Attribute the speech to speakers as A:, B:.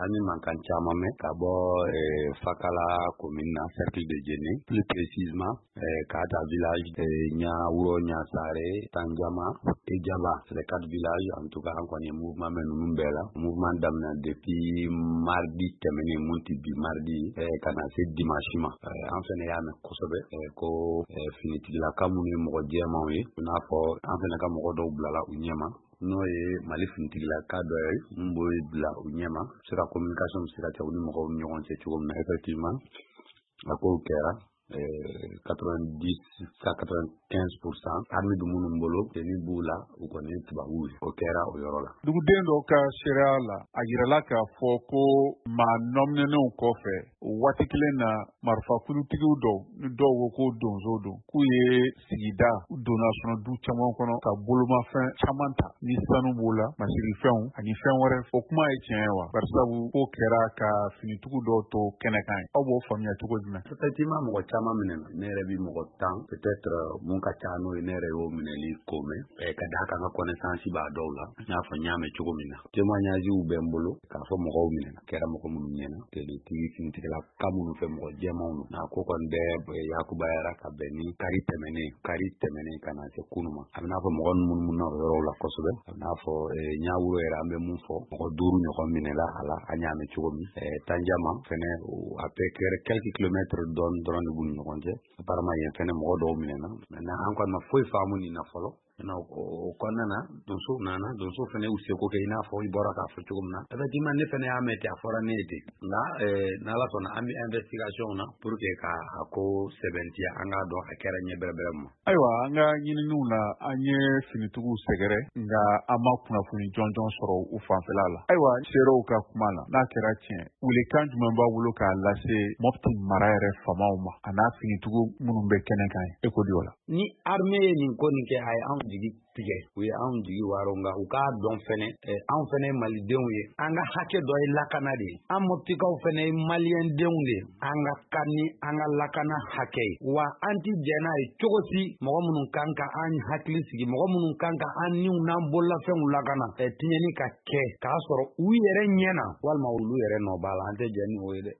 A: Ani mankan caman mɛn ka bɔ Fakala commune na cercle de Djéné, plus précisément Kata village, Niawuro, Niassare, Tandiama et Djaba. C'est les 4 villages, en tout cas, on connaît mouvement Menumbela. Mouvement d'amna depuis mardi, terminé Montibi mardi, kana se dimanche ma. En fait, il y a un kosobe, ko finiti la kamuni mo diama wi, na fo en fait na ka mo do blala unyama. No ye Mali finitila ka dɔ ye mun b'o bila u ɲɛma sira communication sira cɛ u ni mɔgɔw ni ɲɔgɔn cɛ cogo min na effectivement a kow kɛra 90 à 95% armi du minnu bolo ni b'u la u kɔni tubabuw ye o kɛra o yɔrɔ la.
B: Duguden dɔw ka seereya la a yirala k'a fɔ ko maa nɔminɛnenw kɔfɛ waati kelen na marifakulutigiw dɔw ni dɔw ko ko donso don k'u ye sigida donna sɔnɔ du caman kɔnɔ ka bolomafɛn caman ta ni sanu b'o la masirifɛnw ani fɛn wɛrɛ. O kuma ye tiɲɛ wa? Barisabu ko kɛra ka finitugu dɔw to kɛnɛ kan ye. Aw b'o faamuya cogo jumɛn?
A: Effectivement mɔgɔ caman minɛna ne yɛrɛ bi mɔgɔ 10 peut-être mun ka ca n'o ye ne yɛrɛ y'o minɛli ko mɛn ka d'a kan ka connaissance b'a dɔw la n y'a fɔ n y'a mɛn cogo min na témoignages bɛ n bolo k'a fɔ mɔgɔw minɛna kɛra mɔgɔ minnu ɲɛna tigi finitigila ka minnu fɛ mɔgɔ jɛmanw don n'a ko kɔni bɛɛ yakubayara ka bɛn ni kari tɛmɛnen ka na se kunu ma a bɛn'a fɔ mɔgɔ minnu na o yɔrɔw la kosɛbɛ a bɛn'a fɔ Ɲawuro yɛrɛ an bɛ mun fɔ mɔgɔ 5 ɲɔgɔn minɛla a la an y'a mɛn cogo min Tandiama fɛnɛ a peut faire quelques kilomètres dɔrɔn de b'u ni ɲɔgɔn cɛ apparemment yen fɛnɛ mɔgɔ dɔw minɛna maintenant an kɔni ma foyi faamu nin na fɔlɔ o kɔnɔna na donso fɛnɛ y'u seko kɛ i n'a fɔ i bɔra k'a fɔ cogo min na effectivement ne fɛnɛ y'a mɛn ten a fɔra ne ye ten nka n'Ala sɔnna an bɛ investigation na pour que ka a ko sɛbɛntiya an k'a dɔn a kɛra ɲɛ bɛrɛbɛrɛ ma.
B: Ayiwa an ka ɲininiw na an ye finitigiw sɛgɛrɛ nka an ma kunnafoni jɔnjɔn sɔrɔ u fanfɛla la. Ayiwa seerew ka kuma la n'a kɛra tiɲɛ welekan jumɛn b'a bolo k'a lase Mopti mara yɛrɛ famaw ma a n'a finitigiw minnu bɛ kɛnɛ kan ye e ko di o la?
A: Ni armée ye nin ko nin kɛ a ye anw jigi tigɛ u ye anw jigi waro nka u k'a dɔn fɛnɛ anw fɛnɛ ye malidenw ye an ka hakɛ dɔ ye lakana de ye an Moptikaw fɛnɛ ye maliyɛndenw de ye an ka kan ni an ka lakana hakɛ ye wa an ti jɛ n'a ye cogo si mɔgɔ minnu kan ka an hakili sigi mɔgɔ minnu kan ka an niw n'an bololafɛnw lakana tiɲɛni ka kɛ k'a sɔrɔ u yɛrɛ ɲɛna walima olu yɛrɛ nɔ b'a la an tɛ jɛ ni o ye dɛ